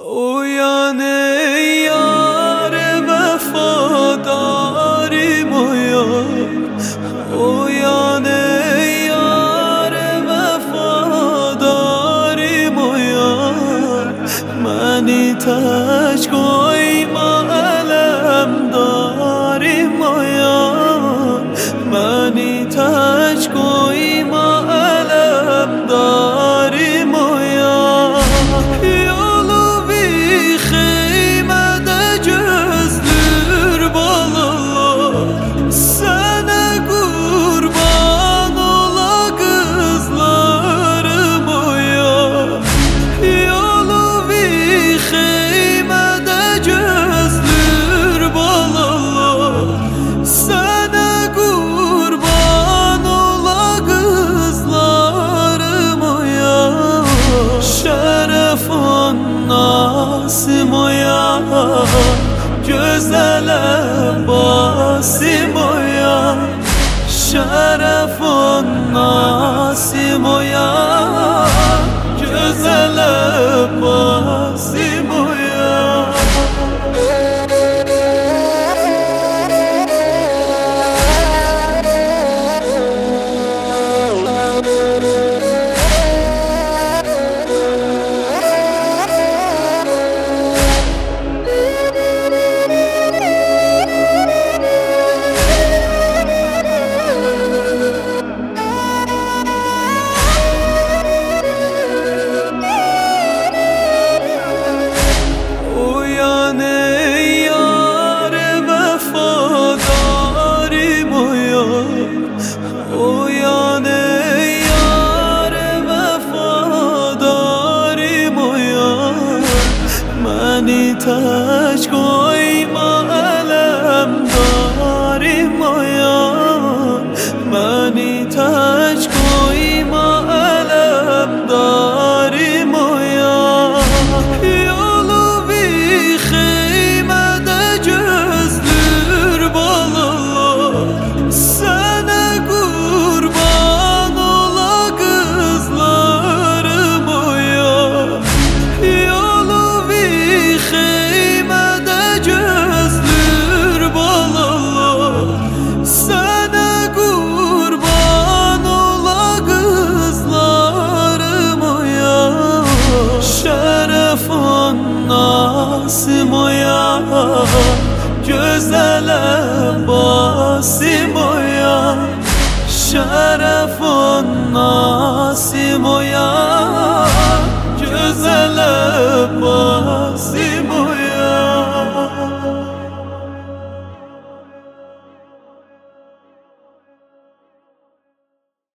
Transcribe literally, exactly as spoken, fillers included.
او یانه یار وفاداری مویان، او یانه یار وفاداری مویان، منی تاج کوی ما علم داری مویان، منی تاج کوی ما علم داری مویان. Nasim oya, güzel basim oya, şerefun nasim oya, güzel basim oya. او یانه یار وفاداری مویان، منی تاج کوی ما علم داری مویان، منی تاج کوی ما علم داری مویان. یولو بی خیمه ده gözlür balalar sana kurban ola kızlarım oya. Yolu bir heymede gözlür balalar sana kurban ola kızlarım oya. Şerefun nasim oya, güzele basim oya, şerefun nasim oya, güzele basim